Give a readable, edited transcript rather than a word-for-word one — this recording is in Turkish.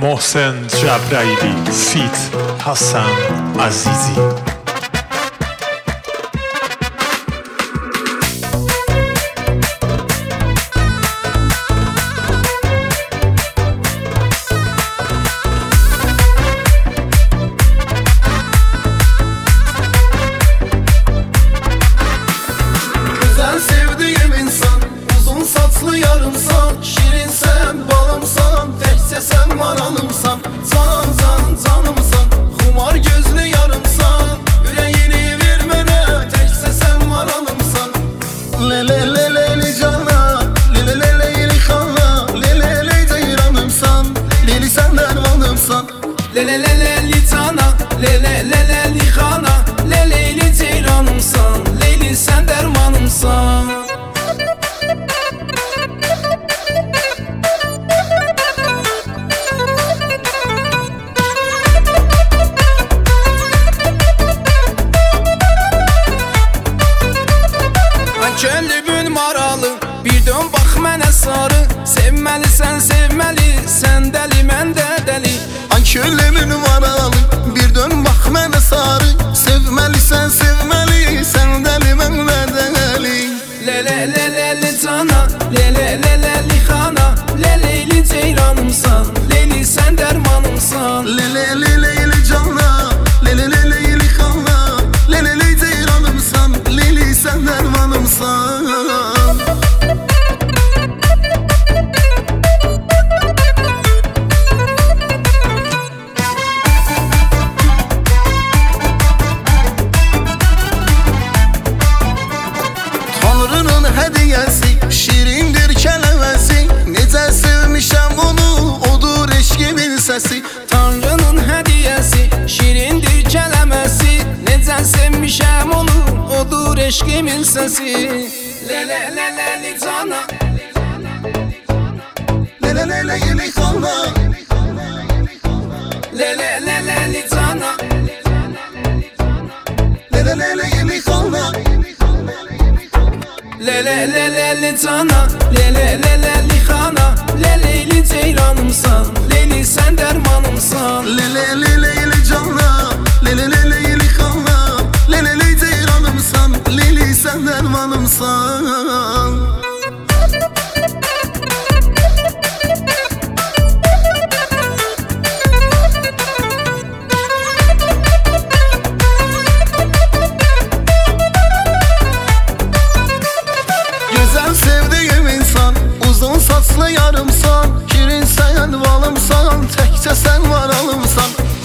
محسن جبرائیلی فیت حسن عزیزی. Güzel sevdiğim insan, uzun saçlı yarımsan, şirinsen, balımsan, tekse sen maranımsan. Can can canımsan, kumar gözlü yarımsan, yüreğini vermene, tekse sen maranımsan. Le le le le li cana, le le le le li xana, le le le ceyranımsan, leli sen dermanımsan. Le le le le li cana, le le le le li xana, le le li ceyranımsan, leli sen dermanımsan. Könlümün maralı, bir dön bax mənə sarı. Sevməlisən, sevməli, sən dəli, mən də dəli. Ay könlümün maralı, bir dön bax mənə sarı. Sevməlisən, sevməli, sən dəli, mən də dəli. Le le le le le cana, le le le le li xana, le leyli ceyranımsan, leyli sən dərmanımsan. Le le le le li cana, le le le le li xana, le le le ceyranımsan, leyli sən dərmanımsan. Tanrının hədiyəsi, şirindir kələməsi. Necə sevmişəm onu, odur eşqimin səsi. Tanrının hədiyəsi, şirindir kələməsi. Necə sevmişəm onu, odur eşqimin səsi. Le le le le li cana, le le le le li xana, le le le le li cana, le le le le li xana. Le le le le li cana, le le le le li xana, le leyli ceyranımsan, leyli sən dərmanımsan. Le le le le li cana, le le le le li xana, le le le ceyranımsan, leyli sən dərmanımsan. Güzel sevdiğim insan, uzun saçlı yarımsan, şirin sen balımsan, tekçe sen varalımsan.